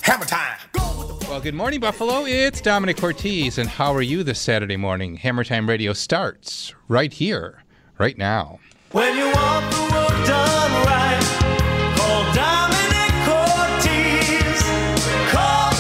Hammer time. Well, good morning, Buffalo. It's Dominic Ortiz, and how are you this Saturday morning? Hammer Time Radio starts right here, right now. When you want the work done right, call Dominic Ortiz. Call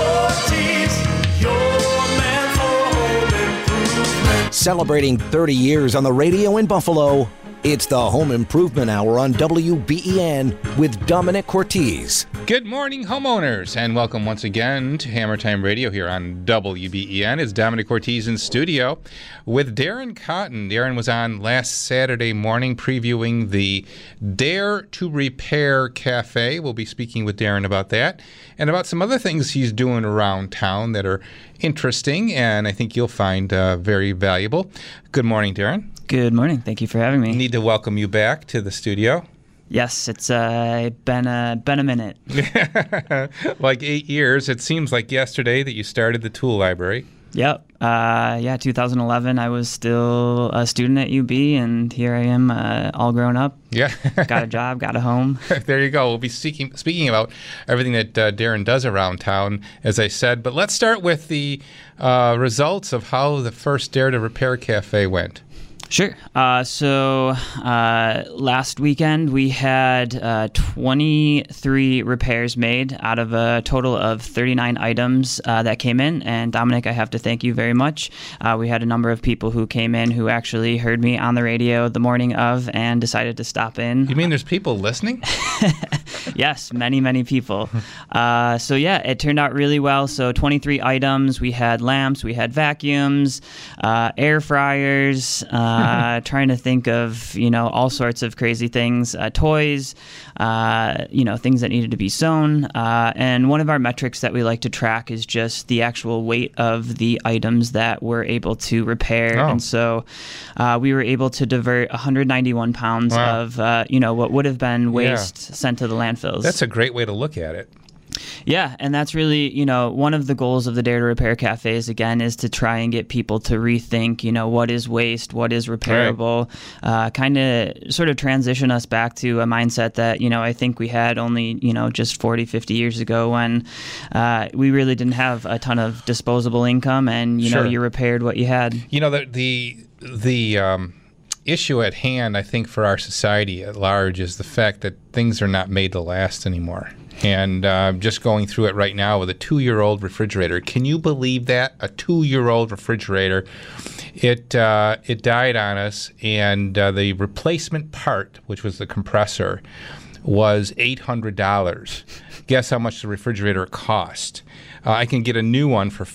Ortiz, your man for home improvement. Celebrating 30 years on the radio in Buffalo, it's the Home Improvement Hour on WBEN with Dominic Ortiz. Good morning, homeowners, and welcome once again to Hammer Time Radio here on WBEN. It's Dominic Ortiz in studio with Darren Cotton. Darren was on last Saturday morning previewing the Dare to Repair Cafe. We'll be speaking with Darren about that and about some other things he's doing around town that are interesting and I think you'll find very valuable. Good morning, Darren. Good morning. Thank you for having me. I need to welcome you back to the studio. Yes, it's been a minute. Like 8 years. It seems like yesterday that you started the tool library. Yep. 2011, I was still a student at UB, and here I am, all grown up. Yeah. Got a job, got a home. There you go. We'll be speaking about everything that Darren does around town, as I said. But let's start with the results of how the first Dare to Repair Cafe went. Sure. So last weekend we had 23 repairs made out of a total of 39 items that came in. And Dominic, I have to thank you very much. We had a number of people who came in who actually heard me on the radio the morning of and decided to stop in. You mean there's people listening? Yes, many people. So yeah, it turned out really well. So 23 items. We had lamps, we had vacuums, air fryers, trying to think of, all sorts of crazy things, toys, things that needed to be sewn. And one of our metrics that we like to track is just the actual weight of the items that we're able to repair. Oh. And so we were able to divert 191 pounds Wow. of, what would have been waste sent to the landfills. That's a great way to look at it. Yeah, and that's really, one of the goals of the Dare to Repair Cafes, again, is to try and get people to rethink, what is waste, what is repairable, kind of sort of transition us back to a mindset that, I think we had only, just 40, 50 years ago when we really didn't have a ton of disposable income and, Sure. you repaired what you had. The issue at hand, I think, for our society at large is the fact that things are not made to last anymore. And just going through it right now with a 2-year-old refrigerator. Can you believe that? A 2-year-old refrigerator. It died on us, and the replacement part, which was the compressor, was $800. Guess how much the refrigerator cost? I can get a new one for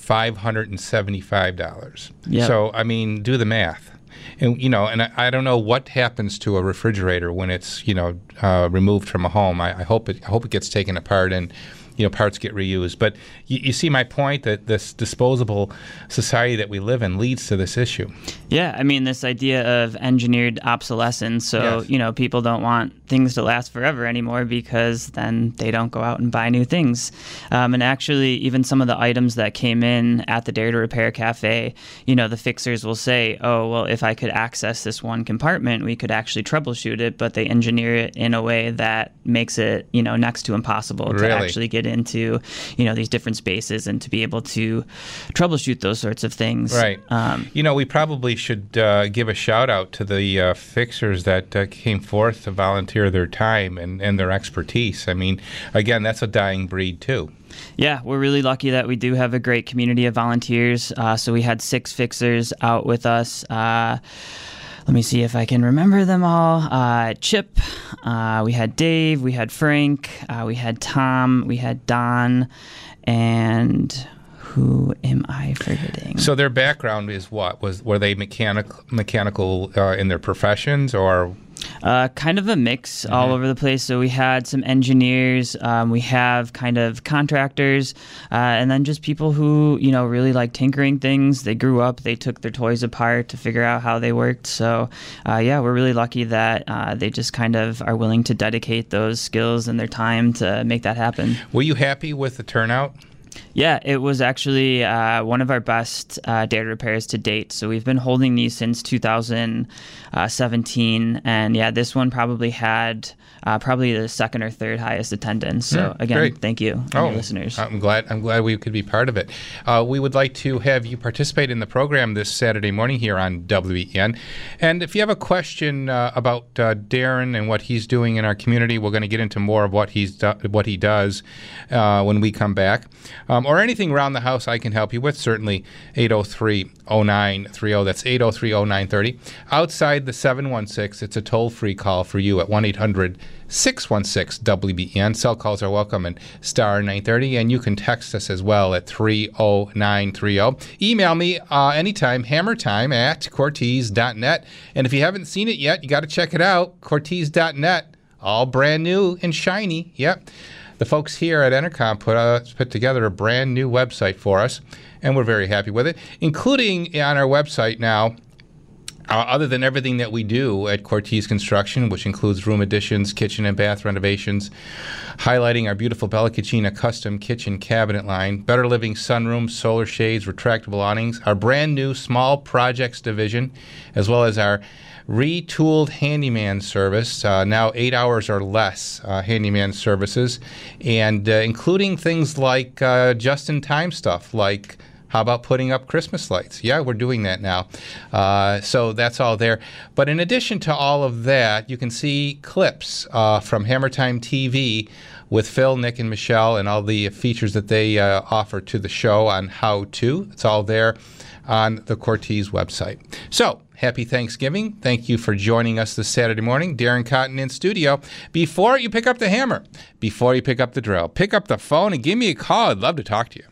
$575. Yep. So, do the math. And I don't know what happens to a refrigerator when it's removed from a home. I hope it gets taken apart and parts get reused. But you see my point that this disposable society that we live in leads to this issue. Yeah, this idea of engineered obsolescence. So, Yes. People don't want things to last forever anymore because then they don't go out and buy new things. And actually, even some of the items that came in at the Dare to Repair Cafe, the fixers will say, oh, well, if I could access this one compartment, we could actually troubleshoot it. But they engineer it in a way that makes it, next to impossible to actually get into, these different spaces and to be able to troubleshoot those sorts of things. Right. We probably should give a shout out to the fixers that came forth to volunteer their time and their expertise. Again, that's a dying breed too. Yeah, we're really lucky that we do have a great community of volunteers. So we had 6 fixers out with us. Let me see if I can remember them all. Chip, we had Dave, we had Frank, we had Tom, we had Don, and who am I forgetting? So their background is what? Were they mechanical in their professions, or? Kind of a mix all over the place. So we had some engineers, we have kind of contractors, and then just people who, really like tinkering things. They grew up, they took their toys apart to figure out how they worked. So, we're really lucky that they just kind of are willing to dedicate those skills and their time to make that happen. Were you happy with the turnout? Yeah, it was actually one of our best data repairs to date. So we've been holding these since 2017. And yeah, this one probably had probably the second or third highest attendance. So again, great. thank you, your listeners. I'm glad we could be part of it. We would like to have you participate in the program this Saturday morning here on WEN. And if you have a question about Darren and what he's doing in our community, we're going to get into more of what he does when we come back. Or anything around the house I can help you with, certainly 803-0930. That's 803-0930. Outside the 716, it's a toll-free call for you at 1-800-616-WBEN. Cell calls are welcome and star 930, and you can text us as well at 30930. Email me anytime, hammertime@cortez.net. And if you haven't seen it yet, you got to check it out, cortez.net. All brand new and shiny. Yep. The folks here at Entercom put together a brand new website for us, and we're very happy with it, including on our website now, other than everything that we do at Cortez Construction, which includes room additions, kitchen and bath renovations, highlighting our beautiful Bella Cucina custom kitchen cabinet line, Better Living sunrooms, solar shades, retractable awnings, our brand new small projects division, as well as our retooled handyman service, now 8 hours or less handyman services, and including things like just-in-time stuff, like how about putting up Christmas lights? Yeah, we're doing that now. So that's all there. But in addition to all of that, you can see clips from Hammer Time TV with Phil, Nick, and Michelle, and all the features that they offer to the show on how to. It's all there on the Cortez website. So, happy Thanksgiving. Thank you for joining us this Saturday morning. Darren Cotton in studio. Before you pick up the hammer, before you pick up the drill, pick up the phone and give me a call. I'd love to talk to you.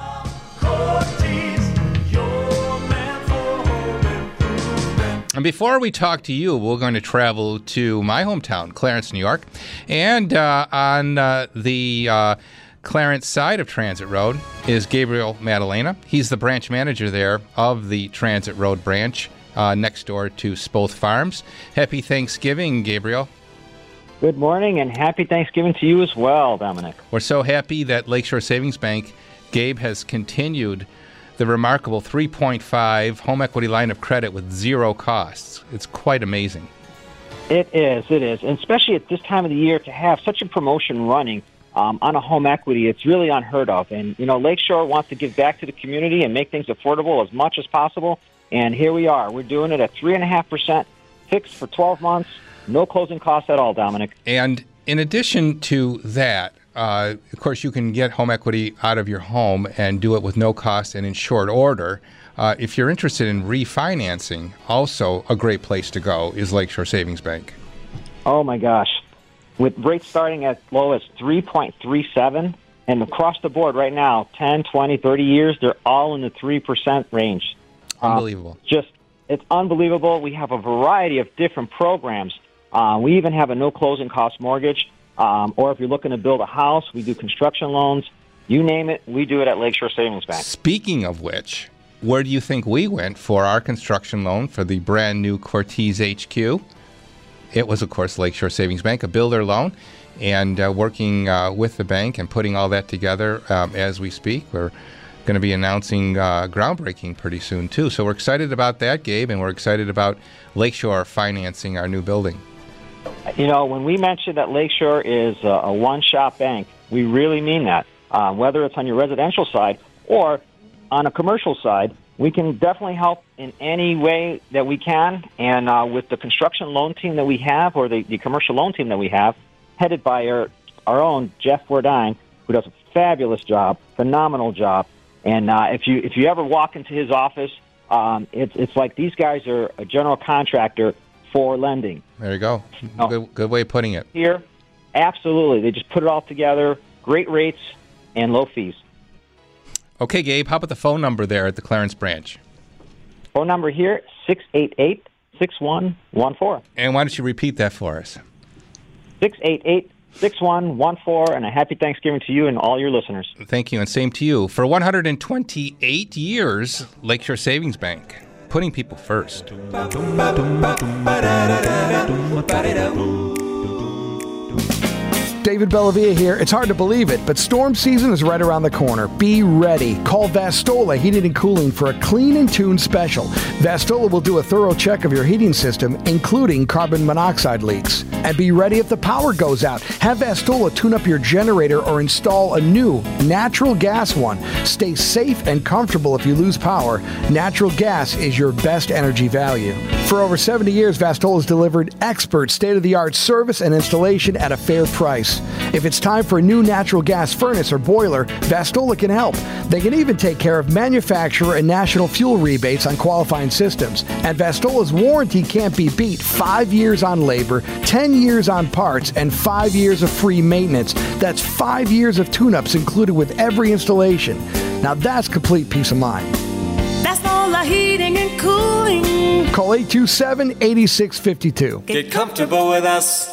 Cortez, your man for home improvement. And before we talk to you, we're going to travel to my hometown, Clarence, New York. And on the Clarence side of Transit Road is Gabriel Maddalena. He's the branch manager there of the Transit Road branch next door to Spoth Farms. Happy Thanksgiving, Gabriel. Good morning, and happy Thanksgiving to you as well, Dominic. We're so happy that Lakeshore Savings Bank, Gabe, has continued the remarkable 3.5 home equity line of credit with zero costs. It's quite amazing. It is, and especially at this time of the year to have such a promotion running on a home equity, it's really unheard of. And, you know, Lakeshore wants to give back to the community and make things affordable as much as possible. And here we are. We're doing it at 3.5% fixed for 12 months, no closing costs at all, Dominic. And in addition to that, of course, you can get home equity out of your home and do it with no cost and in short order. If you're interested in refinancing, also a great place to go is Lakeshore Savings Bank. Oh, my gosh. With rates starting as low as 3.37, and across the board right now, 10, 20, 30 years, they're all in the 3% range. Unbelievable. It's unbelievable. We have a variety of different programs. We even have a no closing cost mortgage. Or if you're looking to build a house, we do construction loans. You name it, we do it at Lakeshore Savings Bank. Speaking of which, where do you think we went for our construction loan for the brand new Cortez HQ? It was, of course, Lakeshore Savings Bank, a builder loan, and working with the bank and putting all that together as we speak. We're going to be announcing groundbreaking pretty soon, too. So we're excited about that, Gabe, and we're excited about Lakeshore financing our new building. You know, when we mention that Lakeshore is a one-shop bank, we really mean that. Whether it's on your residential side or on a commercial side, we can definitely help in any way that we can. And with the construction loan team that we have, or the commercial loan team that we have, headed by our own Jeff Wardine, who does a fabulous job, phenomenal job. And if you ever walk into his office, it's like these guys are a general contractor for lending. There you go. Good way of putting it. Here, absolutely. They just put it all together. Great rates and low fees. Okay, Gabe, how about the phone number there at the Clarence branch? Phone number here, 688-6114. And why don't you repeat that for us? 688-6114, and a happy Thanksgiving to you and all your listeners. Thank you, and same to you. For 128 years, Lakeshore Savings Bank, putting people first. David Bellavia here. It's hard to believe it, but storm season is right around the corner. Be ready. Call Vastola Heating and Cooling for a clean and tune special. Vastola will do a thorough check of your heating system, including carbon monoxide leaks. And be ready if the power goes out. Have Vastola tune up your generator or install a new natural gas one. Stay safe and comfortable if you lose power. Natural gas is your best energy value. For over 70 years, Vastola has delivered expert state-of-the-art service and installation at a fair price. If it's time for a new natural gas furnace or boiler, Vastola can help. They can even take care of manufacturer and national fuel rebates on qualifying systems. And Vastola's warranty can't be beat. 5 years on labor, 10 years on parts, and 5 years of free maintenance. That's 5 years of tune-ups included with every installation. Now that's complete peace of mind. Vastola Heating and Cooling. Call 827-8652. Get comfortable with us.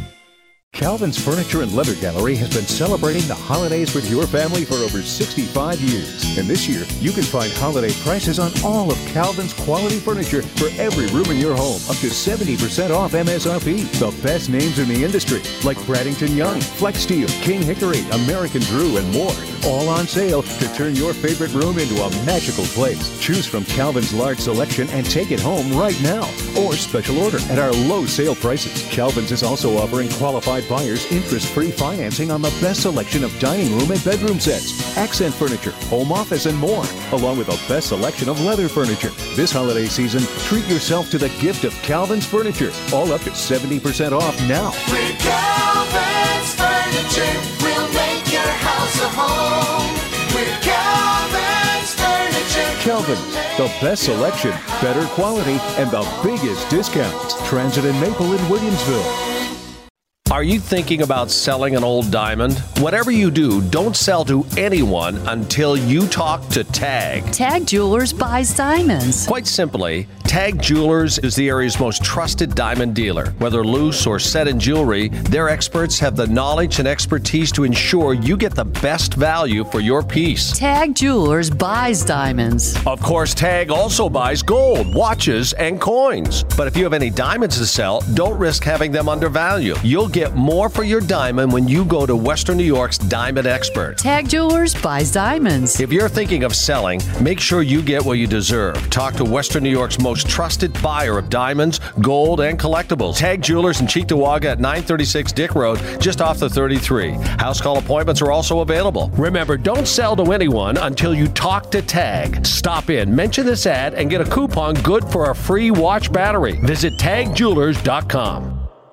Calvin's Furniture and Leather Gallery has been celebrating the holidays with your family for over 65 years. And this year, you can find holiday prices on all of Calvin's quality furniture for every room in your home, up to 70% off MSRP. The best names in the industry, like Bradington Young, Flex Steel, King Hickory, American Drew, and more. All on sale to turn your favorite room into a magical place. Choose from Calvin's large selection and take it home right now. Or special order at our low sale prices. Calvin's is also offering qualified buyers interest-free financing on the best selection of dining room and bedroom sets, accent furniture, home office, and more, along with a best selection of leather furniture. This holiday season, treat yourself to the gift of Calvin's Furniture, all up to 70% off now. With Calvin's Furniture, we'll make your house a home. With Calvin's Furniture. Calvin's, the best selection, better quality, and the biggest discounts. Transit in Maple in Williamsville. Are you thinking about selling an old diamond? Whatever you do, don't sell to anyone until you talk to TAG. TAG Jewelers buys diamonds. Quite simply, TAG Jewelers is the area's most trusted diamond dealer. Whether loose or set in jewelry, their experts have the knowledge and expertise to ensure you get the best value for your piece. TAG Jewelers buys diamonds. Of course, TAG also buys gold, watches, and coins. But if you have any diamonds to sell, don't risk having them undervalued. You'll get more for your diamond when you go to Western New York's Diamond Expert. TAG Jewelers buys diamonds. If you're thinking of selling, make sure you get what you deserve. Talk to Western New York's most trusted buyer of diamonds, gold, and collectibles. TAG Jewelers in Cheektowaga at 936 Dick Road, just off the 33. House call appointments are also available. Remember, don't sell to anyone until you talk to TAG. Stop in, mention this ad, and get a coupon good for a free watch battery. Visit tagjewelers.com.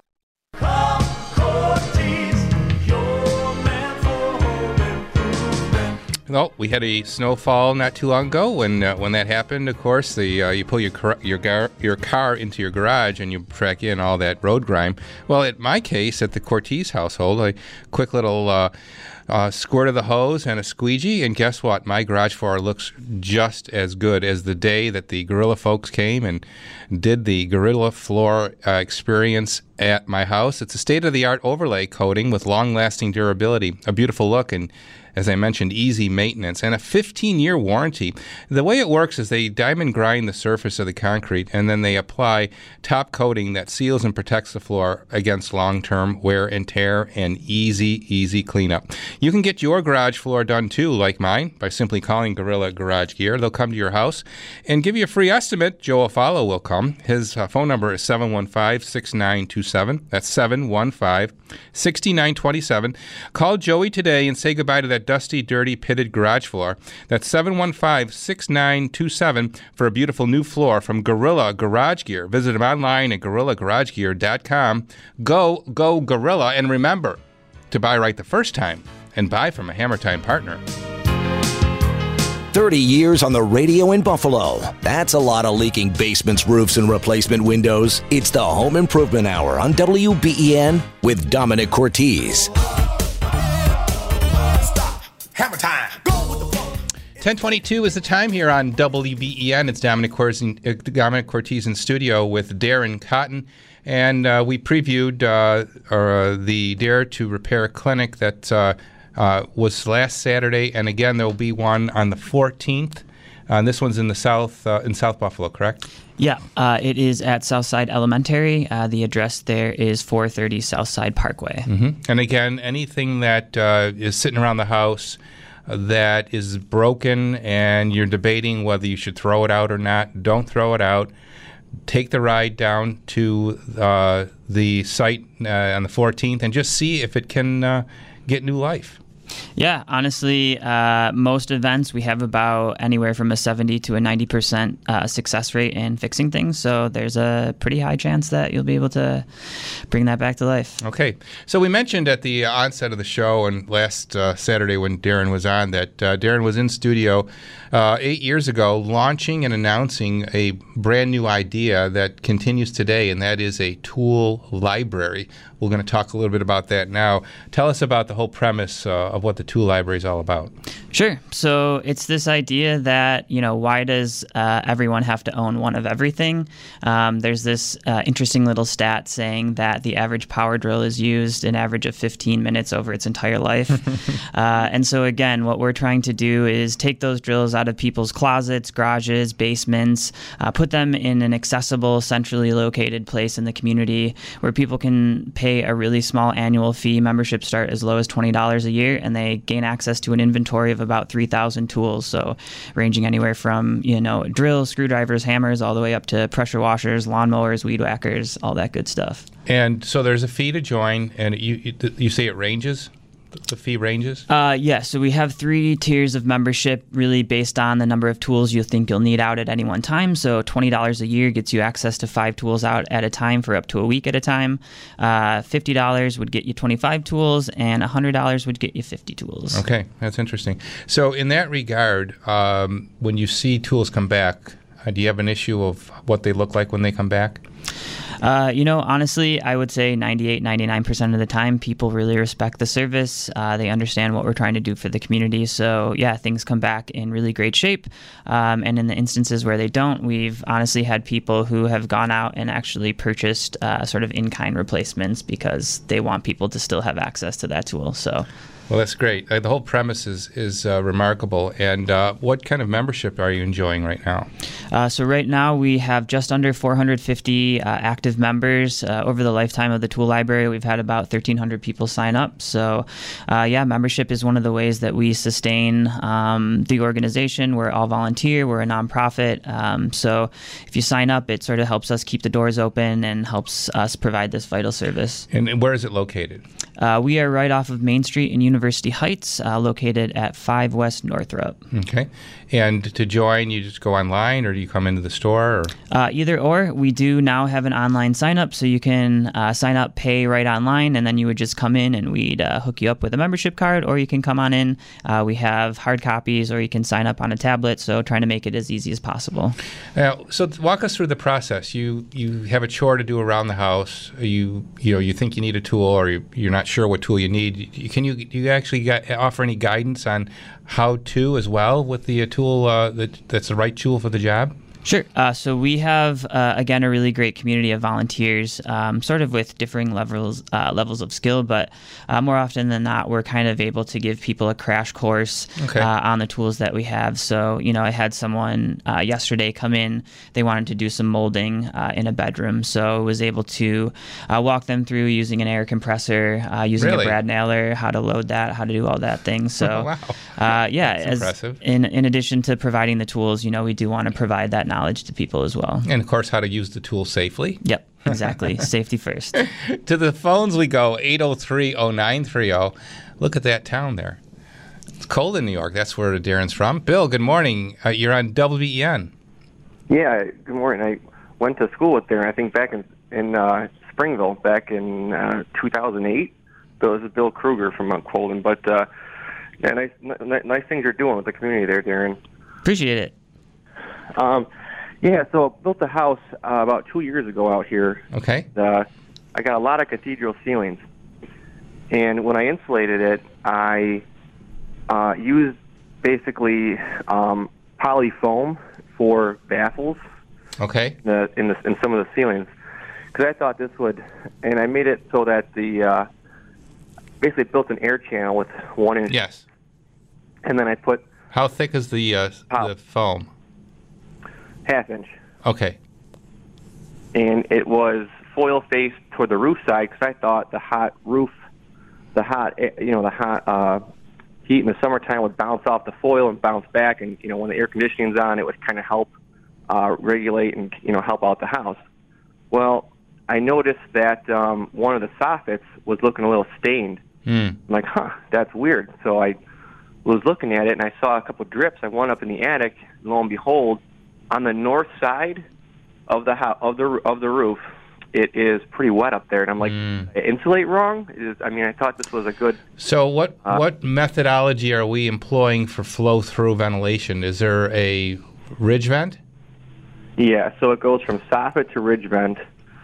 Well, we had a snowfall not too long ago. When that happened, of course, you pull your car into your garage and you track in all that road grime. Well, in my case, at the Cortez household, a quick little squirt of the hose and a squeegee, and guess what? My garage floor looks just as good as the day that the Gorilla folks came and did the Gorilla floor experience at my house. It's a state-of-the-art overlay coating with long-lasting durability, a beautiful look, and as I mentioned, easy maintenance, and a 15-year warranty. The way it works is they diamond grind the surface of the concrete, and then they apply top coating that seals and protects the floor against long-term wear and tear and easy cleanup. You can get your garage floor done too, like mine, by simply calling Gorilla Garage Gear. They'll come to your house and give you a free estimate. Joe Afalo will come. His phone number is 715-6927. That's 715-6927. Call Joey today and say goodbye to that dusty, dirty, pitted garage floor. That's 715-6927 for a beautiful new floor from Gorilla Garage Gear. Visit them online at GorillaGarageGear.com. Go Gorilla, and remember to buy right the first time and buy from a Hammer Time partner. 30 years on the radio in Buffalo. That's a lot of leaking basements, roofs, and replacement windows. It's the Home Improvement Hour on WBEN with Dominic Cortez. Hammer time. Go with the flow. 10:22 is the time here on WBEN. It's Dominic Cortez in studio with Darren Cotton. And we previewed the Dare to Repair clinic that was last Saturday. And again, there will be one on the 14th And this one's in the South Buffalo, correct? Yeah, it is at Southside Elementary. The address there is 430 Southside Parkway. Mm-hmm. And again, anything that is sitting around the house that is broken and you're debating whether you should throw it out or not, don't throw it out. Take the ride down to the site on the 14th and just see if it can get new life. Yeah, honestly, most events we have about anywhere from a 70 to a 90% success rate in fixing things. So there's a pretty high chance that you'll be able to bring that back to life. Okay. So we mentioned at the onset of the show and last Saturday when Darren was on that Darren was in studio 8 years ago launching and announcing a brand new idea that continues today, and that is a tool library. We're going to talk a little bit about that now. Tell us about the whole premise of what the tool library is all about. Sure. So it's this idea that, why does everyone have to own one of everything? There's this interesting little stat saying that the average power drill is used an average of 15 minutes over its entire life. And so, again, what we're trying to do is take those drills out of people's closets, garages, basements, put them in an accessible, centrally located place in the community where people can pay a really small annual fee. Memberships start as low as $20 a year, and they gain access to an inventory of about 3,000 tools, so ranging anywhere from drills, screwdrivers, hammers, all the way up to pressure washers, lawnmowers, weed whackers, all that good stuff. And so there's a fee to join, and you say it ranges? The fee ranges? Yeah, so we have 3 tiers of membership, really based on the number of tools you think you'll need out at any one time. So $20 a year gets you access to 5 tools out at a time for up to a week at a time. $50 would get you 25 tools, and $100 would get you 50 tools. Okay, that's interesting. So in that regard, when you see tools come back, do you have an issue of what they look like when they come back? Honestly, I would say 98, 99% of the time, people really respect the service. They understand what we're trying to do for the community. So, yeah, things come back in really great shape. And in the instances where they don't, we've honestly had people who have gone out and actually purchased sort of in-kind replacements because they want people to still have access to that tool. So. Well, that's great. The whole premise is remarkable. And what kind of membership are you enjoying right now? So right now we have just under 450 active members. Over the lifetime of the tool library, we've had about 1,300 people sign up. So, membership is one of the ways that we sustain the organization. We're all volunteer. We're a nonprofit. So if you sign up, it sort of helps us keep the doors open and helps us provide this vital service. And where is it located? We are right off of Main Street in University Heights, located at 5 West Northrop. Okay. And to join, you just go online, or do you come into the store? Or? Either or. We do now have an online sign-up, so you can sign up, pay right online, and then you would just come in and we'd hook you up with a membership card, or you can come on in. We have hard copies, or you can sign up on a tablet, so trying to make it as easy as possible. Now, so walk us through the process. You have a chore to do around the house. You think you need a tool, or you're not sure what tool you need. Do you actually offer any guidance on how to as well with the tool that's the right tool for the job? Sure. So we have, again, a really great community of volunteers, sort of with differing levels of skill, but more often than not, we're kind of able to give people a crash course on the tools that we have. So, I had someone yesterday come in. They wanted to do some molding in a bedroom, so I was able to walk them through using an air compressor, using a brad nailer, how to load that, how to do all that thing. So, That's impressive. In addition to providing the tools, we do want to provide that knowledge to people as well. And, of course, how to use the tool safely. Yep, exactly. Safety first. To the phones we go, 803-0930. Look at that town there. It's cold in New York. That's where Darren's from. Bill, good morning. You're on WBEN. Yeah, good morning. I went to school with Darren, I think back in Springville back in 2008. This is Bill Kruger from Mount Colden. But nice things you're doing with the community there, Darren. Appreciate it. So I built a house about 2 years ago out here. Okay. I got a lot of cathedral ceilings. And when I insulated it, I used basically poly foam for baffles. Okay. In some of the ceilings. Because I thought this would, and I made it so that the, basically built an air channel with 1 inch. Yes. And then I put. How thick is the foam? half-inch. Okay. And it was foil faced toward the roof side because I thought the hot heat in the summertime would bounce off the foil and bounce back, and when the air conditioning's on, it would kind of help regulate and help out the house. Well, I noticed that one of the soffits was looking a little stained. I'm like, that's weird. So I was looking at it and I saw a couple drips. I went up in the attic, and lo and behold, on the north side of the roof, it is pretty wet up there, and I'm like, insulate wrong? I thought this was a good... So what methodology are we employing for flow-through ventilation? Is there a ridge vent? Yeah, so it goes from soffit to ridge vent,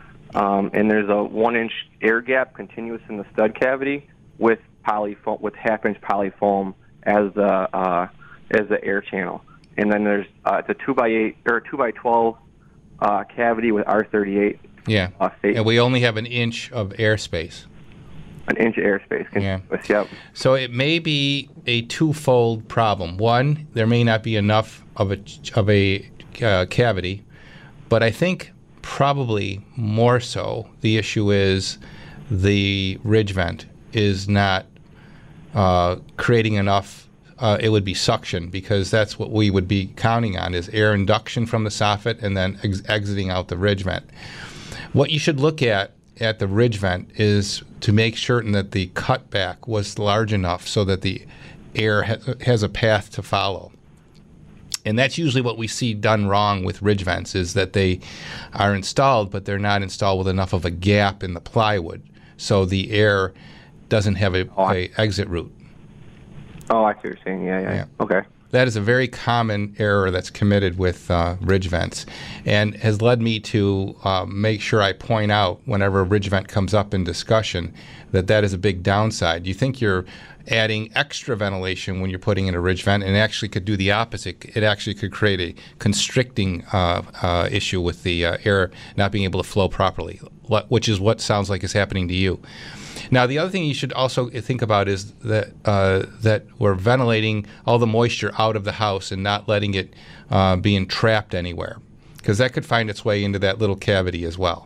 and there's a 1-inch air gap continuous in the stud cavity with polyfoam, with half-inch polyfoam as the air channel, and then there's it's a 2x8 or 2x12 cavity with R38. Yeah, and we only have an inch of airspace. An inch of airspace. Yeah. Yep. So it may be a twofold problem. One, there may not be enough of a cavity, but I think probably more so the issue is the ridge vent is not creating enough. It would be suction, because that's what we would be counting on, is air induction from the soffit and then exiting out the ridge vent. What you should look at the ridge vent is to make certain that the cutback was large enough so that the air has a path to follow. And that's usually what we see done wrong with ridge vents, is that they are installed, but they're not installed with enough of a gap in the plywood, so the air doesn't have a exit route. Oh, I see what you're saying. Yeah. Okay. That is a very common error that's committed with ridge vents, and has led me to make sure I point out whenever a ridge vent comes up in discussion that is a big downside. You think you're adding extra ventilation when you're putting in a ridge vent, and it actually could do the opposite. It actually could create a constricting issue with the air not being able to flow properly, which is what sounds like is happening to you. Now, the other thing you should also think about is that we're ventilating all the moisture out of the house and not letting it be entrapped anywhere, because that could find its way into that little cavity as well.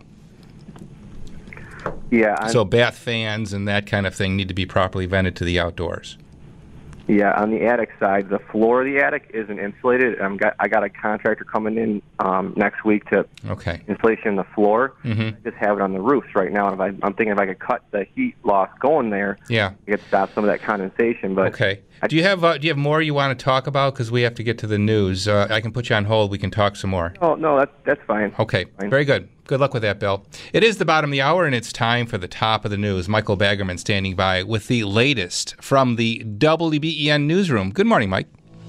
Yeah. So bath fans and that kind of thing need to be properly vented to the outdoors. Yeah, on the attic side, the floor of the attic isn't insulated. I got a contractor coming in next week to insulation the floor. Mm-hmm. I just have it on the roofs right now, and I'm thinking if I could cut the heat loss going there, I could stop some of that condensation. But do you have more you want to talk about? Because we have to get to the news. I can put you on hold. We can talk some more. Oh no, that's fine. Okay, fine. Very good. Good luck with that, Bill. It is the bottom of the hour, and it's time for the top of the news. Michael Baggerman standing by with the latest from the WBEN newsroom. Good morning, Mike.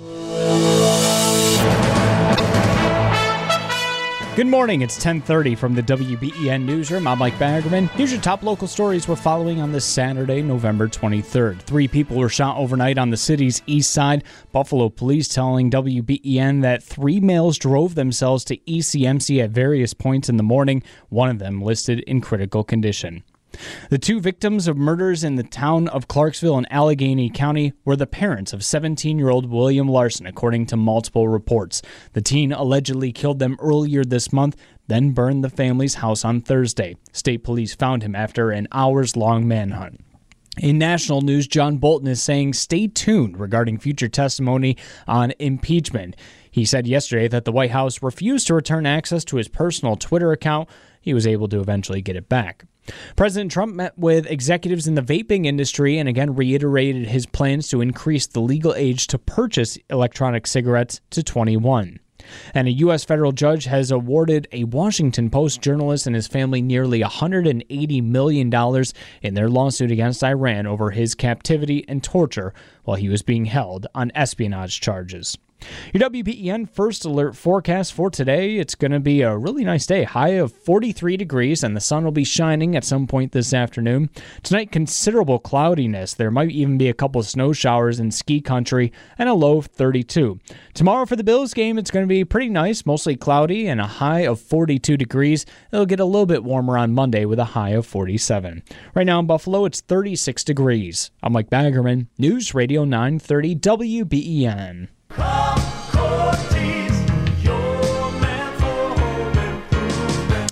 Good morning. It's 10:30 from the WBEN newsroom. I'm Mike Baggerman. Here's your top local stories we're following on this Saturday, November 23rd. 3 people were shot overnight on the city's east side. Buffalo police telling WBEN that 3 males drove themselves to ECMC at various points in the morning, one of them listed in critical condition. The 2 victims of murders in the town of Clarksville in Allegheny County were the parents of 17-year-old William Larson, according to multiple reports. The teen allegedly killed them earlier this month, then burned the family's house on Thursday. State police found him after an hours-long manhunt. In national news, John Bolton is saying stay tuned regarding future testimony on impeachment. He said yesterday that the White House refused to return access to his personal Twitter account. He was able to eventually get it back. President Trump met with executives in the vaping industry and again reiterated his plans to increase the legal age to purchase electronic cigarettes to 21. And a U.S. federal judge has awarded a Washington Post journalist and his family nearly $180 million in their lawsuit against Iran over his captivity and torture while he was being held on espionage charges. Your WBEN First Alert forecast for today, it's going to be a really nice day. High of 43 degrees, and the sun will be shining at some point this afternoon. Tonight, considerable cloudiness. There might even be a couple of snow showers in ski country, and a low of 32. Tomorrow for the Bills game, it's going to be pretty nice, mostly cloudy, and a high of 42 degrees. It'll get a little bit warmer on Monday with a high of 47. Right now in Buffalo, it's 36 degrees. I'm Mike Baggerman, News Radio 930 WBEN. Cortez, your man.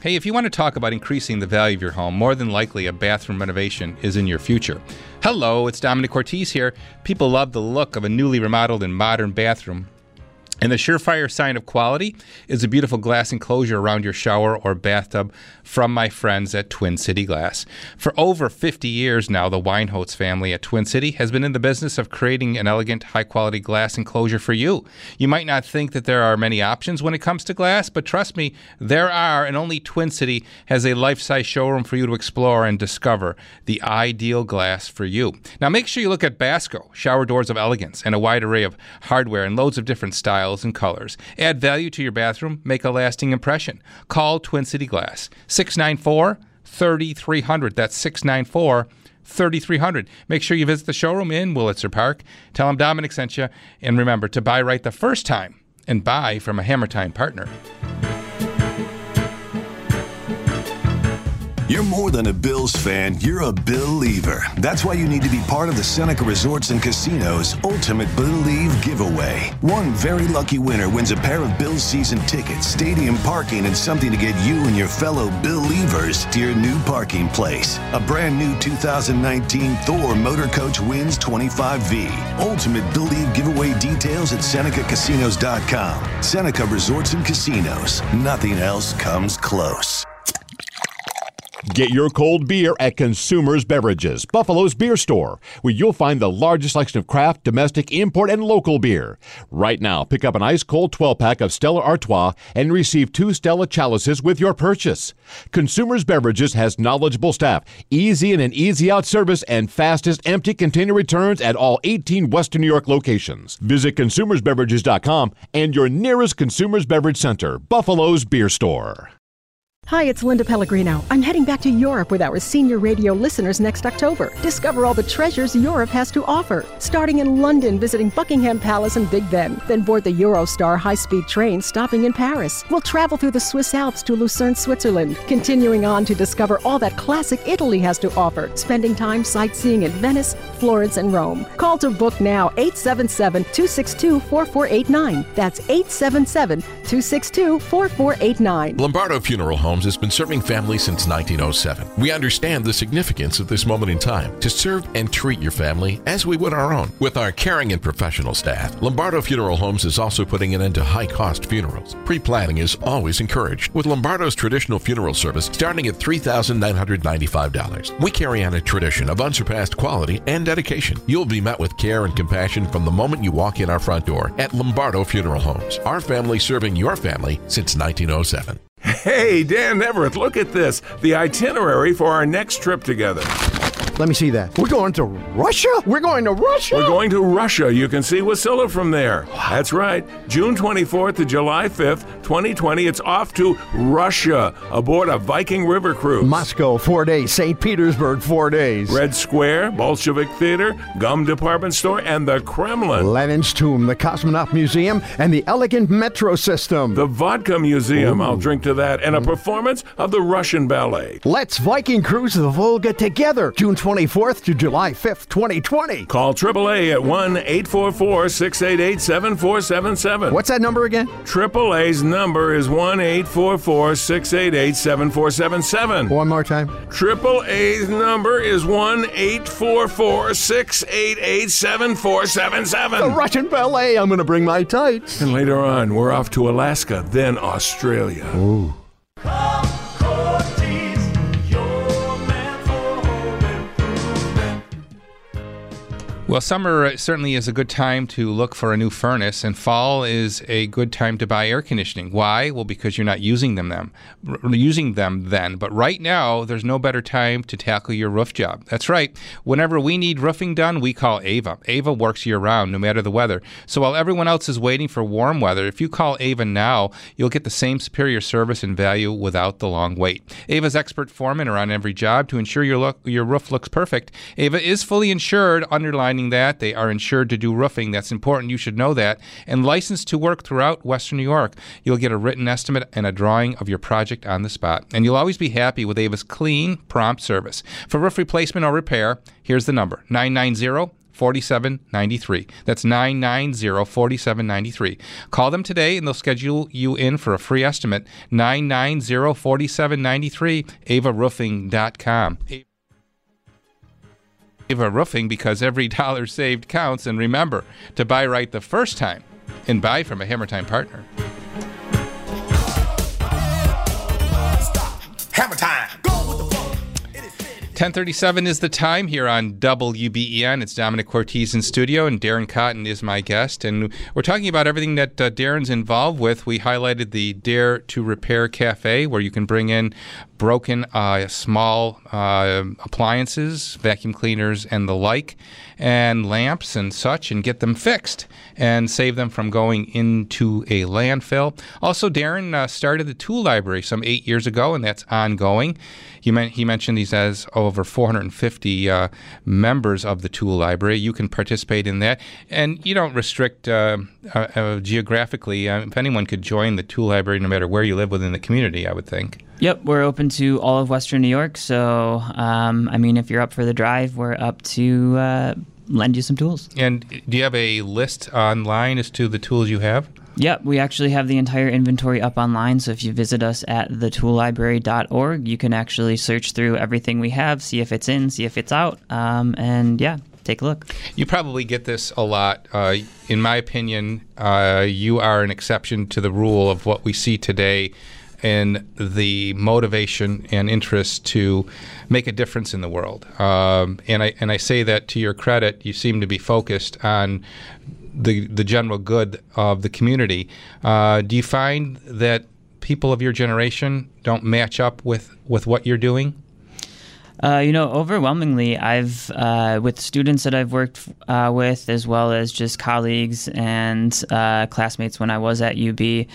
Hey, if you want to talk about increasing the value of your home, more than likely a bathroom renovation is in your future. Hello, it's Dominic Ortiz here. People love the look of a newly remodeled and modern bathroom. And the surefire sign of quality is a beautiful glass enclosure around your shower or bathtub from my friends at Twin City Glass. For over 50 years now, the Weinholtz family at Twin City has been in the business of creating an elegant, high-quality glass enclosure for you. You might not think that there are many options when it comes to glass, but trust me, there are, and only Twin City has a life-size showroom for you to explore and discover the ideal glass for you. Now, make sure you look at Basco, shower doors of elegance, and a wide array of hardware and loads of different styles and colors. Add value to your bathroom, make a lasting impression. Call Twin City Glass, 694-3300. That's 694-3300. Make sure you visit the showroom in Willitzer Park. Tell them Dominic sent you. And remember to buy right the first time and buy from a Hammer Time partner. You're more than a Bills fan, you're a Believer. That's why you need to be part of the Seneca Resorts and Casinos Ultimate Believe Giveaway. One very lucky winner wins a pair of Bills season tickets, stadium parking, and something to get you and your fellow Believers to your new parking place. A brand new 2019 Thor Motor Coach wins 25V. Ultimate Believe Giveaway details at SenecaCasinos.com. Seneca Resorts and Casinos. Nothing else comes close. Get your cold beer at Consumers Beverages, Buffalo's beer store, where you'll find the largest selection of craft, domestic, import, and local beer. Right now, pick up an ice-cold 12-pack of Stella Artois and receive 2 Stella Chalices with your purchase. Consumers Beverages has knowledgeable staff, easy in and easy-out service, and fastest empty container returns at all 18 Western New York locations. Visit ConsumersBeverages.com and your nearest Consumers Beverage Center, Buffalo's beer store. Hi, it's Linda Pellegrino. I'm heading back to Europe with our senior radio listeners next October. Discover all the treasures Europe has to offer. Starting in London, visiting Buckingham Palace and Big Ben. Then board the Eurostar high-speed train stopping in Paris. We'll travel through the Swiss Alps to Lucerne, Switzerland. Continuing on to discover all that classic Italy has to offer. Spending time sightseeing in Venice, Florence, and Rome. Call to book now, 877-262-4489. That's 877-262-4489. Lombardo Funeral Home has been serving families since 1907. We understand the significance of this moment in time to serve and treat your family as we would our own. With our caring and professional staff, Lombardo Funeral Homes is also putting an end to high-cost funerals. Pre-planning is always encouraged, with Lombardo's traditional funeral service starting at $3,995. We carry on a tradition of unsurpassed quality and dedication. You'll be met with care and compassion from the moment you walk in our front door at Lombardo Funeral Homes. Our family serving your family since 1907. Hey, Dan Everett, look at this. The itinerary for our next trip together. Let me see that. We're going to Russia? We're going to Russia? We're going to Russia. You can see Wasilla from there. That's right. June 24th to July 5th, 2020. It's off to Russia aboard a Viking River cruise. Moscow, 4 days. St. Petersburg, 4 days. Red Square, Bolshevik Theater, Gum Department Store, and the Kremlin. Lenin's Tomb, the Cosmonaut Museum, and the elegant metro system. The Vodka Museum. Ooh. I'll drink to that. And a performance of the Russian Ballet. Let's Viking cruise the Volga together. June 24th to July 5th, 2020. Call AAA at 1-844-688-7477. What's that number again? AAA's number is 1-844-688-7477. One more time. AAA's number is 1-844-688-7477. The Russian Ballet. I'm going to bring my tights. And later on, we're off to Alaska, then Australia. Ooh. Well, summer certainly is a good time to look for a new furnace, and fall is a good time to buy air conditioning. Why? Well, because you're not using them then. But right now, there's no better time to tackle your roof job. That's right. Whenever we need roofing done, we call Ava. Ava works year-round, no matter the weather. So while everyone else is waiting for warm weather, if you call Ava now, you'll get the same superior service and value without the long wait. Ava's expert foremen are on every job to ensure your roof looks perfect. Ava is fully insured, underlining that they are insured to do roofing. That's important. You should know that. And licensed to work throughout Western New York. You'll get a written estimate and a drawing of your project on the spot. And you'll always be happy with Ava's clean, prompt service. For roof replacement or repair, here's the number, 990 990-4793. That's 990-4793. Call them today and they'll schedule you in for a free estimate. 990-4793, avaroofing.com. Ava Roofing, because every dollar saved counts. And remember to buy right the first time and buy from a Hammer Time partner. Hammer time. 10:37 is the time here on WBEN. It's Dominic Cortese in studio, and Darren Cotton is my guest. And we're talking about everything that Darren's involved with. We highlighted the Dare to Repair Cafe, where you can bring in broken small appliances, vacuum cleaners and the like, and lamps and such, and get them fixed and save them from going into a landfill. Also, Darren started the tool library some 8 years ago, and that's ongoing. He mentioned he has over 450 members of the tool library. You can participate in that, and you don't restrict geographically. If anyone could join the tool library, no matter where you live within the community, I would think. Yep, we're open to all of Western New York. So, if you're up for the drive, we're up to lend you some tools. And do you have a list online as to the tools you have? Yep, we actually have the entire inventory up online. So if you visit us at thetoolllibrary.org, you can actually search through everything we have, see if it's in, see if it's out, take a look. You probably get this a lot. In my opinion, you are an exception to the rule of what we see today in the motivation and interest to make a difference in the world. And I say that to your credit. You seem to be focused on the general good of the community. Do you find that people of your generation don't match up with what you're doing? Overwhelmingly, I've with students that I've worked with, as well as just colleagues and classmates when I was at UB,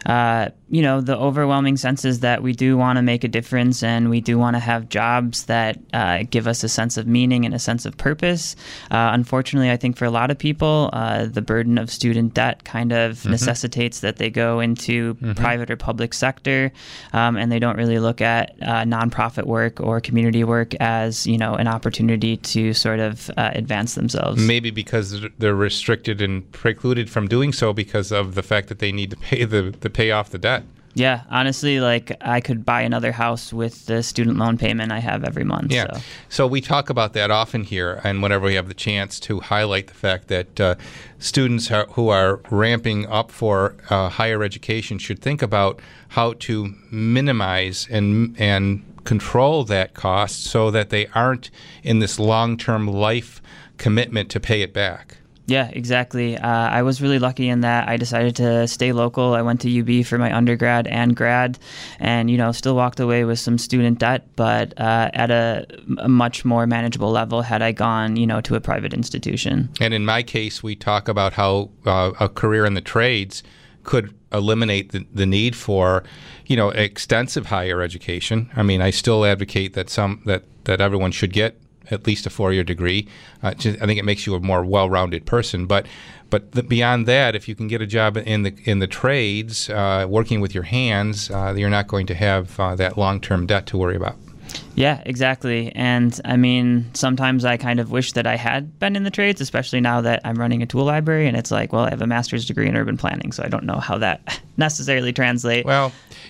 the overwhelming sense is that we do want to make a difference, and we do want to have jobs that give us a sense of meaning and a sense of purpose. Unfortunately, I think for a lot of people, the burden of student debt kind of necessitates that they go into private or public sector, and they don't really look at nonprofit work or community work as, an opportunity to sort of advance themselves. Maybe because they're restricted and precluded from doing so because of the fact that they need to pay off the debt. Yeah, honestly, I could buy another house with the student loan payment I have every month. Yeah. So we talk about that often here, and whenever we have the chance to highlight the fact that students who are ramping up for higher education should think about how to minimize and control that cost so that they aren't in this long-term life commitment to pay it back. Yeah, exactly. I was really lucky in that I decided to stay local. I went to UB for my undergrad and grad, and still walked away with some student debt, but at a much more manageable level had I gone to a private institution. And in my case, we talk about how a career in the trades could eliminate the need for extensive higher education. I mean, I still advocate that everyone should get at least a 4-year degree. I think it makes you a more well-rounded person. But beyond that, if you can get a job in the trades, working with your hands, you're not going to have that long-term debt to worry about. Yeah, exactly. And I mean, sometimes I kind of wish that I had been in the trades, especially now that I'm running a tool library, and it's like, well, I have a master's degree in urban planning, so I don't know how that necessarily translates. Well,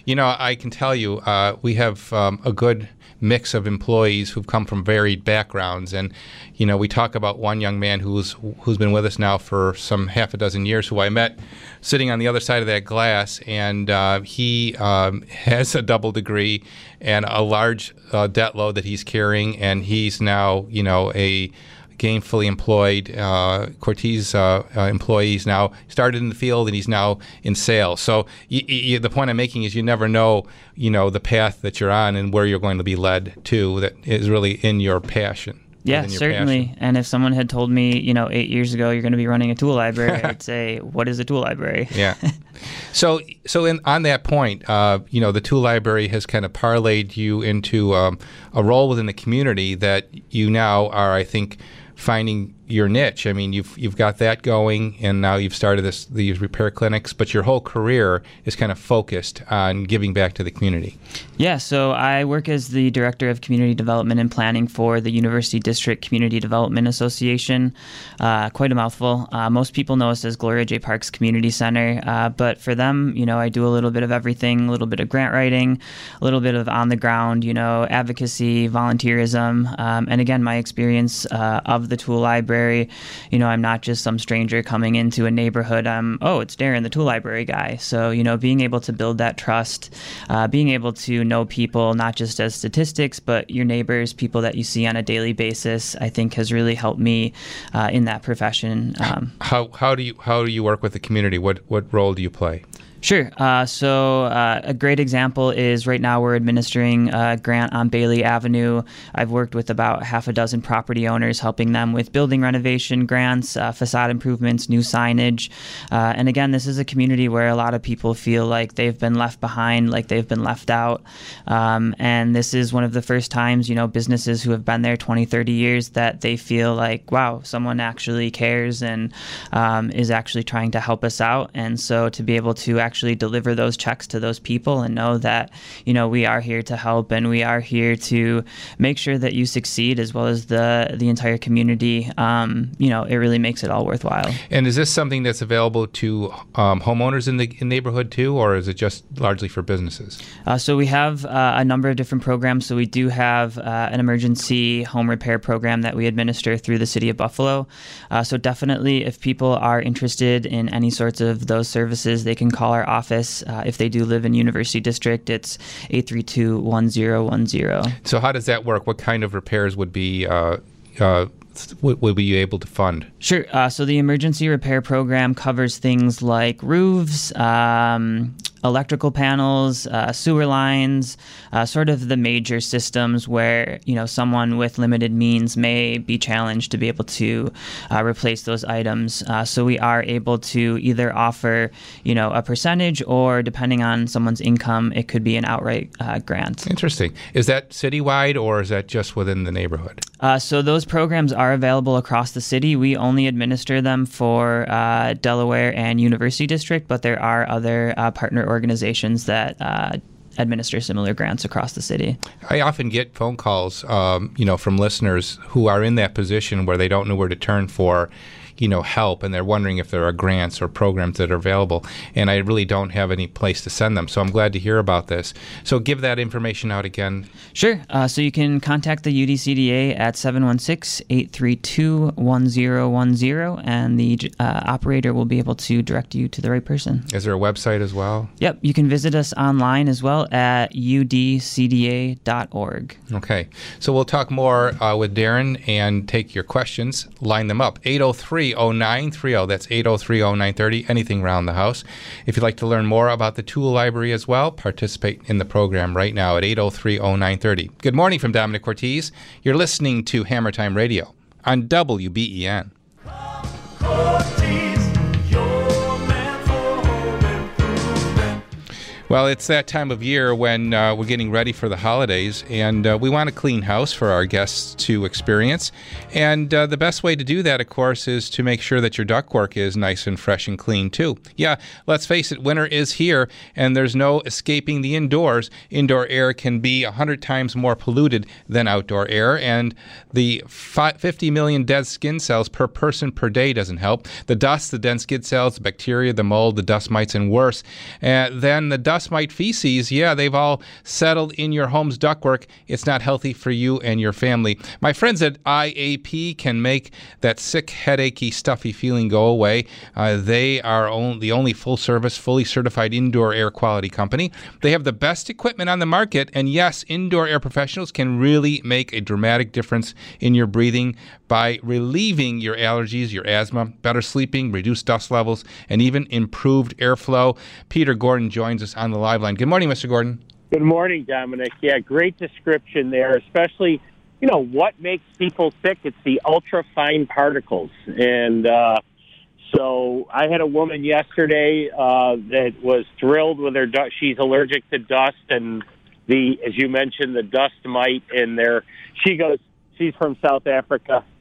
I can tell you, we have a good mix of employees who've come from varied backgrounds, and we talk about one young man who's been with us now for some half a dozen years, who I met sitting on the other side of that glass, and he has a double degree and a large debt load that he's carrying, and he's now a gainfully employed Cortese employee. He's now started in the field, and he's now in sales. So the point I'm making is you never know, the path that you're on and where you're going to be led to that is really in your passion. Yeah, certainly. Passion. And if someone had told me, 8 years ago, you're going to be running a tool library, I'd say, what is a tool library? Yeah. So on that point, the tool library has kind of parlayed you into a role within the community that you now are, I think, finding your niche. I mean, you've got that going, and now you've started these repair clinics, but your whole career is kind of focused on giving back to the community. Yeah, so I work as the Director of Community Development and Planning for the University District Community Development Association. Quite a mouthful. Most people know us as Gloria J. Parks Community Center, but for them, I do a little bit of everything, a little bit of grant writing, a little bit of on-the-ground, advocacy, volunteerism, and again, my experience of the tool library. I'm not just some stranger coming into a neighborhood. It's Darren, the tool library guy. So, being able to build that trust, being able to know people, not just as statistics, but your neighbors, people that you see on a daily basis, I think has really helped me in that profession. How do you work with the community? What role do you play? Sure. So a great example is right now we're administering a grant on Bailey Avenue. I've worked with about half a dozen property owners, helping them with building renovation grants, facade improvements, new signage. And again, this is a community where a lot of people feel like they've been left behind, like they've been left out. And this is one of the first times, businesses who have been there 20, 30 years that they feel like, wow, someone actually cares and is actually trying to help us out. And so to be able to actually deliver those checks to those people and know that, we are here to help and we are here to make sure that you succeed as well as the entire community, it really makes it all worthwhile. And is this something that's available to homeowners in the neighborhood too, or is it just largely for businesses? So we have a number of different programs. So we do have an emergency home repair program that we administer through the city of Buffalo. So definitely if people are interested in any sorts of those services, they can call our office. If they do live in University District, it's 832-1010. So how does that work? What kind of repairs would be you able to fund? Sure. So the emergency repair program covers things like roofs, electrical panels, sewer lines, sort of the major systems where, someone with limited means may be challenged to be able to replace those items. So we are able to either offer, a percentage or depending on someone's income, it could be an outright grant. Interesting. Is that citywide or is that just within the neighborhood? So those programs are available across the city. We only administer them for Delaware and University District, but there are other partner organizations that administer similar grants across the city. I often get phone calls, from listeners who are in that position where they don't know where to turn for, help, and they're wondering if there are grants or programs that are available, and I really don't have any place to send them. So I'm glad to hear about this. So give that information out again. Sure. So you can contact the UDCDA at 716-832-1010, and the operator will be able to direct you to the right person. Is there a website as well? Yep. You can visit us online as well at udcda.org. Okay. So we'll talk more with Darren and take your questions, line them up. 803-0930. That's 803-0930. Anything around the house. If you'd like to learn more about the tool library as well, participate in the program right now at 803-0930. Good morning from Dominic Ortiz. You're listening to Hammer Time Radio on WBEN. Well, it's that time of year when we're getting ready for the holidays, and we want a clean house for our guests to experience. And the best way to do that, of course, is to make sure that your ductwork is nice and fresh and clean, too. Yeah, let's face it, winter is here, and there's no escaping the indoors. Indoor air can be 100 times more polluted than outdoor air, and the 50 million dead skin cells per person per day doesn't help. The dust, the dead skin cells, the bacteria, the mold, the dust mites, and worse. Then the dust mite feces, they've all settled in your home's ductwork. It's not healthy for you and your family. My friends at IAP can make that sick, headachy, stuffy feeling go away. They are the only full-service, fully certified indoor air quality company. They have the best equipment on the market, and yes, indoor air professionals can really make a dramatic difference in your breathing by relieving your allergies, your asthma, better sleeping, reduced dust levels, and even improved airflow. Peter Gordon joins us on the live line. Good morning, Mr. Gordon. Good morning, Dominic. Yeah, great description there, especially, what makes people sick? It's the ultra-fine particles. And so I had a woman yesterday that was thrilled with her dust. She's allergic to dust and as you mentioned, the dust mite in there. She's from South Africa.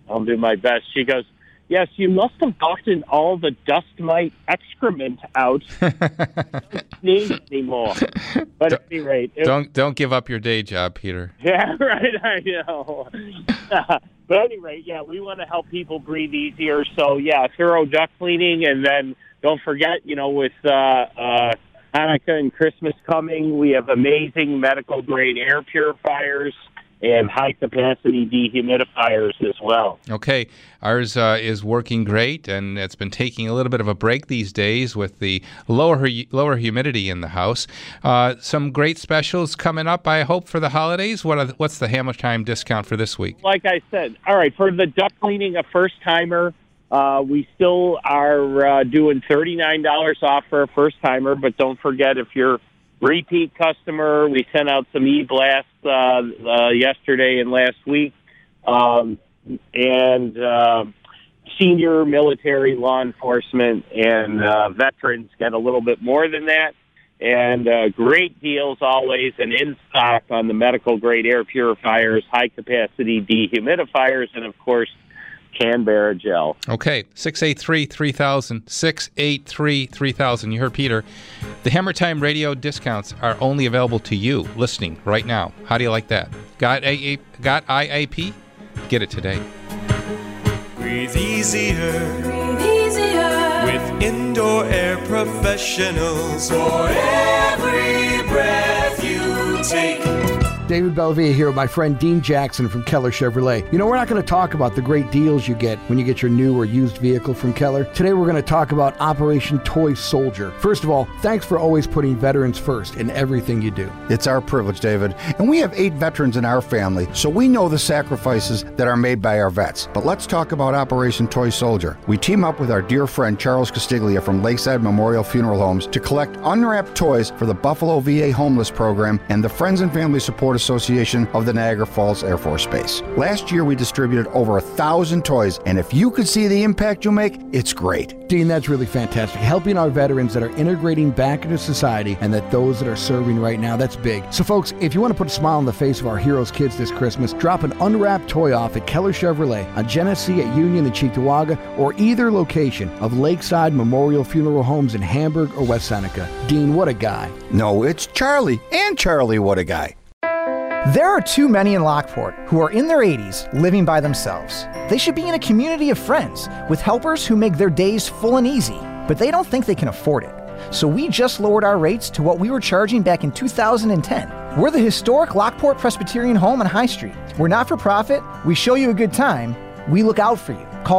I'll do my best. She goes, yes, you must have gotten all the dust mite excrement out. Don't sneeze anymore. But at any rate, don't give up your day job, Peter. Yeah, right. I know. But at any rate, yeah, we want to help people breathe easier. So yeah, thorough duct cleaning, and then don't forget, with Hanukkah and Christmas coming, we have amazing medical grade air purifiers and high-capacity dehumidifiers as well. Okay. Ours is working great, and it's been taking a little bit of a break these days with the lower humidity in the house. Some great specials coming up, I hope, for the holidays. What's the Hammer Time discount for this week? Like I said, all right, for the duct cleaning, a first-timer, we still are doing $39 off for a first-timer, but don't forget, if you're repeat customer, we sent out some e-blasts yesterday and last week, and senior military, law enforcement, and veterans get a little bit more than that, and great deals always, and in stock on the medical grade air purifiers, high capacity dehumidifiers, and of course Canberra gel. Okay, 683-3000, 683-3000. You heard Peter. The Hammer Time radio discounts are only available to you listening right now. How do you like that? Got IAP? Get it today. Breathe easier. Breathe easier. With Indoor Air Professionals. For every breath you take. David Bellavia here with my friend Dean Jackson from Keller Chevrolet. We're not going to talk about the great deals you get when you get your new or used vehicle from Keller. Today we're going to talk about Operation Toy Soldier. First of all, thanks for always putting veterans first in everything you do. It's our privilege, David. And we have 8 veterans in our family, so we know the sacrifices that are made by our vets. But let's talk about Operation Toy Soldier. We team up with our dear friend Charles Castiglia from Lakeside Memorial Funeral Homes to collect unwrapped toys for the Buffalo VA Homeless Program and the Friends and Family Support Association of the Niagara Falls Air Force Base. Last year we distributed over 1,000 toys, and if you could see the impact you'll make, it's great. Dean, that's really fantastic. Helping our veterans that are integrating back into society and that those that are serving right now, that's big. So folks, if you want to put a smile on the face of our heroes kids this Christmas, drop an unwrapped toy off at Keller Chevrolet on Genesee at Union and Cheektowaga, or either location of Lakeside Memorial Funeral Homes in Hamburg or West Seneca. Dean, what a guy. No, it's Charlie. And Charlie, what a guy. There are too many in Lockport who are in their 80s living by themselves. They should be in a community of friends with helpers who make their days full and easy, but they don't think they can afford it. So we just lowered our rates to what we were charging back in 2010. We're the historic Lockport Presbyterian Home on High Street. We're not for profit. We show you a good time. We look out for you. Call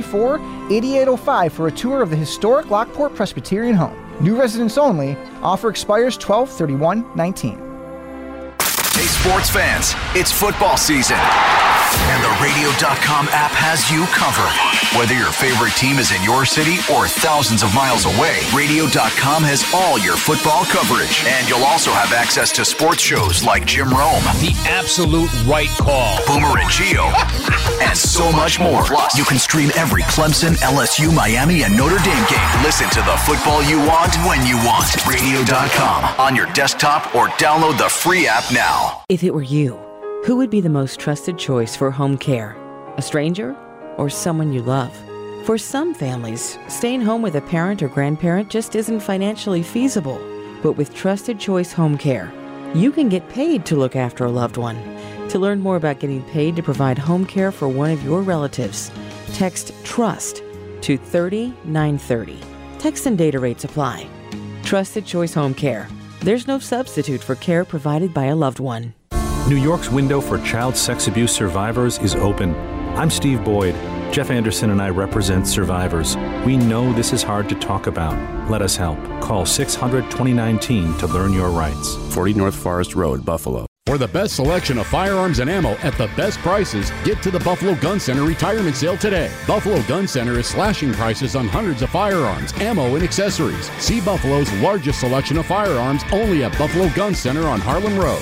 434-8805 for a tour of the historic Lockport Presbyterian Home. New residents only. Offer expires 12/31/19. Hey, sports fans, it's football season, and the Radio.com app has you covered. Whether your favorite team is in your city or thousands of miles away, Radio.com has all your football coverage. And you'll also have access to sports shows like Jim Rome, The Absolute Right Call, Boomer and Gio, and so much more. Plus, you can stream every Clemson, LSU, Miami, and Notre Dame game. Listen to the football you want when you want. Radio.com on your desktop or download the free app now. If it were you, who would be the most trusted choice for home care? A stranger or someone you love? For some families, staying home with a parent or grandparent just isn't financially feasible. But with Trusted Choice Home Care, you can get paid to look after a loved one. To learn more about getting paid to provide home care for one of your relatives, text TRUST to 30930. Text and data rates apply. Trusted Choice Home Care. There's no substitute for care provided by a loved one. New York's window for child sex abuse survivors is open. I'm Steve Boyd. Jeff Anderson and I represent survivors. We know this is hard to talk about. Let us help. Call 600-2019 to learn your rights. 40 North Forest Road, Buffalo. For the best selection of firearms and ammo at the best prices, get to the Buffalo Gun Center retirement sale today. Buffalo Gun Center is slashing prices on hundreds of firearms, ammo, and accessories. See Buffalo's largest selection of firearms only at Buffalo Gun Center on Harlem Road.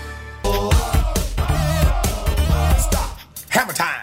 Hammer time.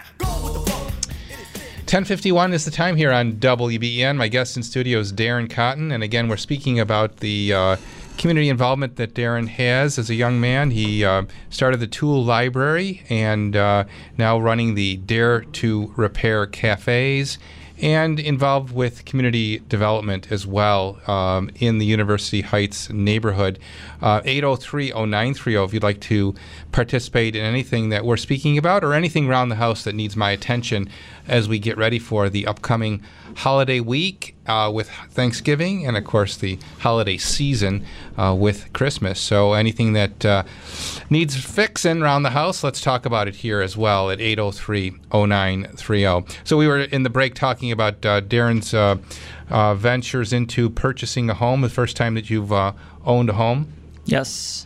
10:51 is the time here on WBEN. My guest in studio is Darren Cotton, and again, we're speaking about the community involvement that Darren has as a young man. He started the Tool Library and now running the Dare to Repair cafes, and involved with community development as well in the University Heights neighborhood. 803-0930 if you'd like to participate in anything that we're speaking about or anything around the house that needs my attention as we get ready for the upcoming holiday week with Thanksgiving and, of course, the holiday season with Christmas. So anything that needs fixing around the house, let's talk about it here as well at 803-0930. So we were in the break talking about Darren's ventures into purchasing a home, the first time that you've owned a home. Yes.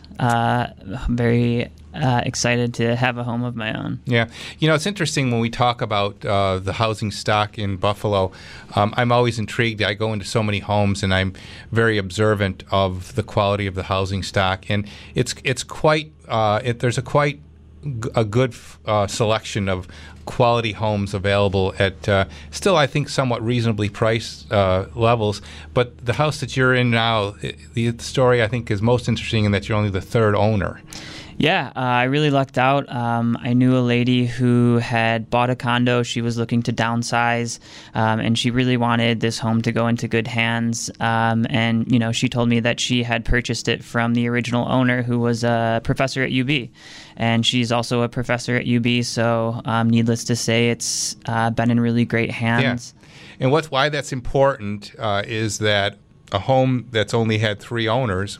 Very excited to have a home of my own. Yeah. You know, it's interesting when we talk about the housing stock in Buffalo. I'm always intrigued. I go into so many homes, and I'm very observant of the quality of the housing stock. And it's quite there's a quite a good selection of quality homes available at still, I think, somewhat reasonably priced levels. But the house that you're in now, the story I think is most interesting in that you're only the third owner. Yeah, I really lucked out. I knew a lady who had bought a condo. She was looking to downsize, and she really wanted this home to go into good hands. And, you know, she told me that she had purchased it from the original owner, who was a professor at UB. And she's also a professor at UB, so needless to say, it's been in really great hands. Yeah. And why that's important is that a home that's only had 3 owners,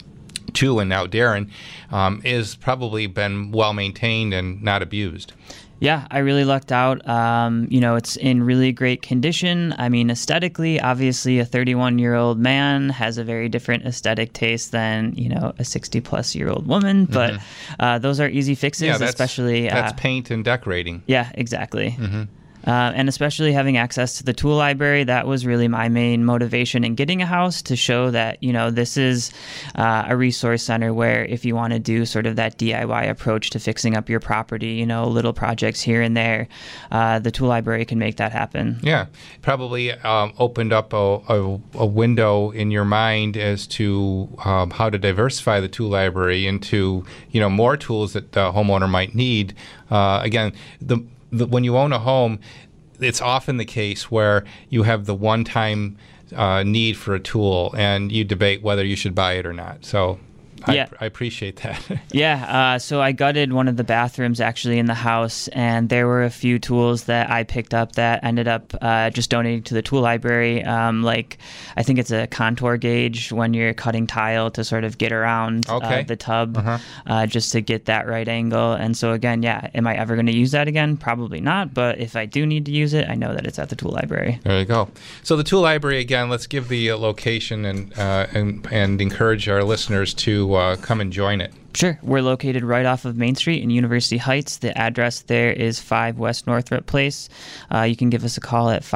2 and now Darren, is probably been well maintained and not abused. Yeah, I really lucked out. You know, it's in really great condition. I mean, aesthetically, obviously, a 31-year-old man has a very different aesthetic taste than, you know, a 60-plus-year-old woman. But those are easy fixes, especially... that's paint and decorating. Yeah, exactly. And especially having access to the tool library, that was really my main motivation in getting a house, to show that, you know, this is a resource center where if you want to do sort of that DIY approach to fixing up your property, you know, little projects here and there, the tool library can make that happen. Yeah, probably opened up a window in your mind as to how to diversify the tool library into, you know, more tools that the homeowner might need. Again, when you own a home, it's often the case where you have the one-time need for a tool, and you debate whether you should buy it or not. So I appreciate that. Yeah, so I gutted one of the bathrooms actually in the house, and there were a few tools that I picked up that ended up just donating to the tool library. Like, I think it's a contour gauge when you're cutting tile to sort of get around the tub, just to get that right angle. And so again, yeah, am I ever going to use that again? Probably not, but if I do need to use it, I know that it's at the tool library. There you go. So the tool library, again, let's give the location and encourage our listeners to come and join it. Sure. We're located right off of Main Street in University Heights. The address there is 5 West Northrop Place. You can give us a call at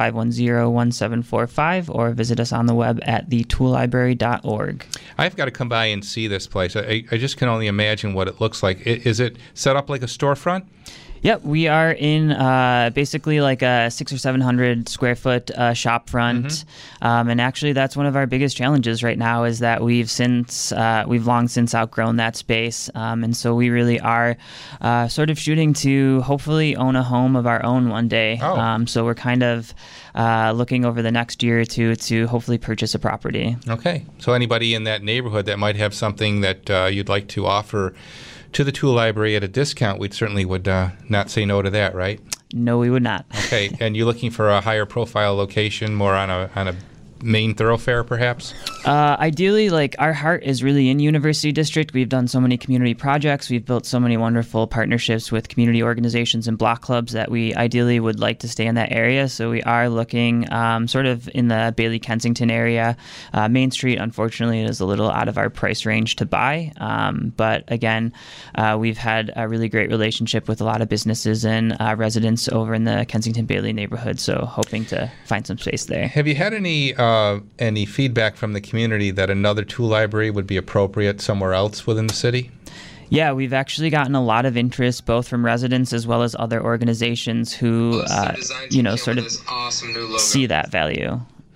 510-1745 or visit us on the web at thetoollibrary.org. I've got to come by and see this place. I just can only imagine what it looks like. Is it set up like a storefront? Yep, we are in basically like a 600 or 700 square foot shop front, and actually that's one of our biggest challenges right now, is that we've long since outgrown that space, and so we really are sort of shooting to hopefully own a home of our own one day. So we're kind of looking over the next year or two to hopefully purchase a property. Okay, so anybody in that neighborhood that might have something that you'd like to offer to the tool library at a discount, we certainly would not say no to that, right? No, we would not. Okay, and you're looking for a higher profile location, more on a main thoroughfare, perhaps? Ideally, like, our heart is really in University District. We've done so many community projects. We've built so many wonderful partnerships with community organizations and block clubs that we ideally would like to stay in that area. So we are looking sort of in the Bailey-Kensington area. Main Street, unfortunately, is a little out of our price range to buy. But again, we've had a really great relationship with a lot of businesses and residents over in the Kensington-Bailey neighborhood. So hoping to find some space there. Have you had any feedback from the community that another tool library would be appropriate somewhere else within the city? Yeah, we've actually gotten a lot of interest, both from residents as well as other organizations who, sort of see that value.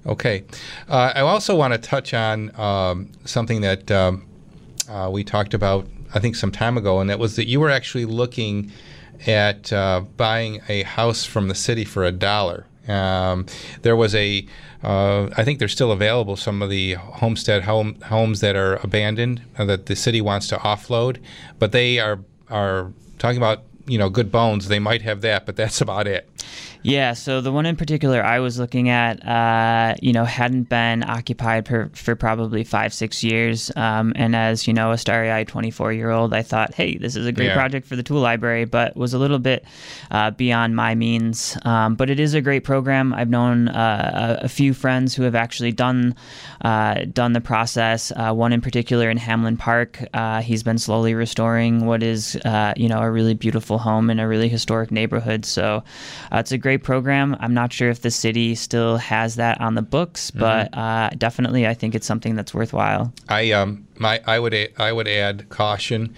Okay. I also want to touch on something that we talked about, I think, some time ago, and that was that you were actually looking at buying a house from the city for $1. There was I think they're still available, some of the homestead homes that are abandoned that the city wants to offload, but they are talking about, good bones. They might have that, but that's about it. Yeah, so the one in particular I was looking at, hadn't been occupied for probably 5-6 years. And as, a starry-eyed 24-year-old, I thought, hey, this is a great project for the tool library, but was a little bit beyond my means. But it is a great program. I've known a few friends who have actually done the process. One in particular in Hamlin Park, he's been slowly restoring what is, a really beautiful home in a really historic neighborhood. So it's a great program. I'm not sure if the city still has that on the books, but definitely I think it's something that's worthwhile. I would add caution.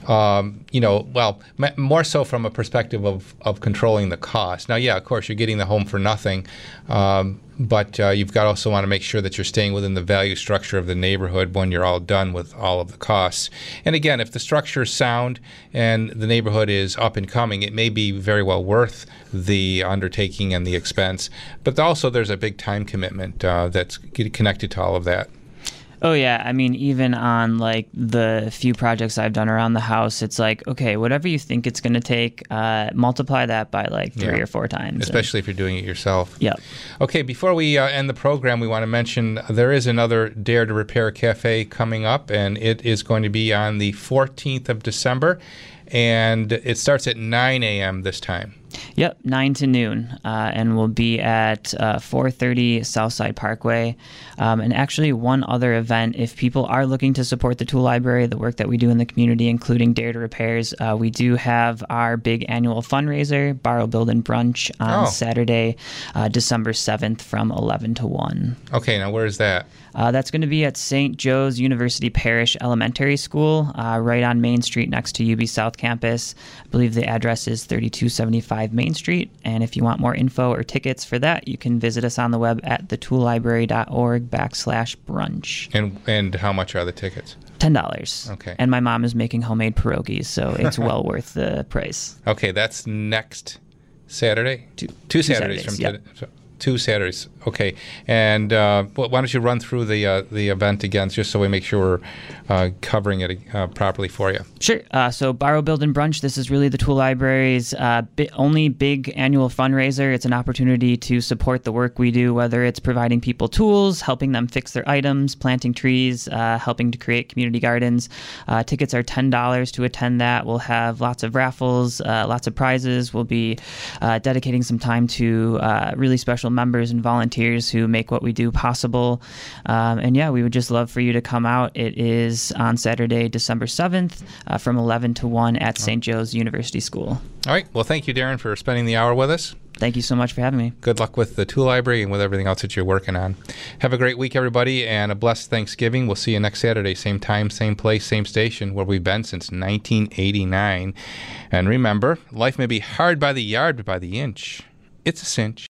More so from a perspective of controlling the cost. Now, yeah, of course, you're getting the home for nothing, but you've got to also want to make sure that you're staying within the value structure of the neighborhood when you're all done with all of the costs. And again, if the structure is sound and the neighborhood is up and coming, it may be very well worth the undertaking and the expense. But also, there's a big time commitment that's connected to all of that. Oh, yeah. I mean, even on, the few projects I've done around the house, it's like, okay, whatever you think it's going to take, multiply that by, 3 or 4 times. Especially if you're doing it yourself. Yeah. Okay, before we end the program, we want to mention there is another Dare to Repair Cafe coming up, and it is going to be on the 14th of December, and it starts at 9 a.m. this time. Yep, 9 to noon, and we'll be at 430 Southside Parkway. And actually, one other event, if people are looking to support the Tool Library, the work that we do in the community, including Dare to Repairs, we do have our big annual fundraiser, Borrow, Build, and Brunch, on Saturday, December 7th from 11 to 1. Okay, now where is that? That's going to be at St. Joe's University Parish Elementary School, right on Main Street next to UB South Campus. I believe the address is 3275 Main Street. And if you want more info or tickets for that, you can visit us on the web at thetoolllibrary.org/brunch. And how much are the tickets? $10. Okay. And my mom is making homemade pierogies, so it's well worth the price. Okay, that's next Saturday? Two Saturdays from today. 2 Saturdays. Okay. And why don't you run through the event again, just so we make sure we're covering it properly for you. Sure. So Borrow, Build, and Brunch, this is really the Tool Library's only big annual fundraiser. It's an opportunity to support the work we do, whether it's providing people tools, helping them fix their items, planting trees, helping to create community gardens. Tickets are $10 to attend that. We'll have lots of raffles, lots of prizes. We'll be dedicating some time to really special members and volunteers who make what we do possible. And yeah, we would just love for you to come out. It is on Saturday, December 7th from 11 to 1 at St. Joe's University School. All right. Well, thank you, Darren, for spending the hour with us. Thank you so much for having me. Good luck with the Tool Library and with everything else that you're working on. Have a great week, everybody, and a blessed Thanksgiving. We'll see you next Saturday, same time, same place, same station, where we've been since 1989. And remember, life may be hard by the yard, but by the inch, it's a cinch.